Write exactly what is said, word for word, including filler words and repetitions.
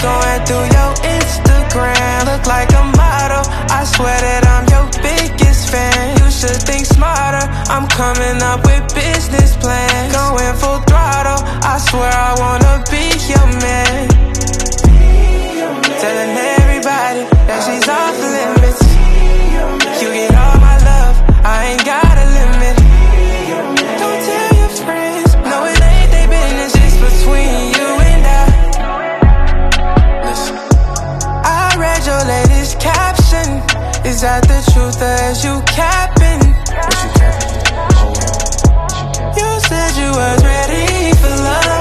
Going through your Instagram, look like a model. I swear that I'm your biggest fan. You should think smarter. I'm coming up with business plans, going full throttle. I swear I won't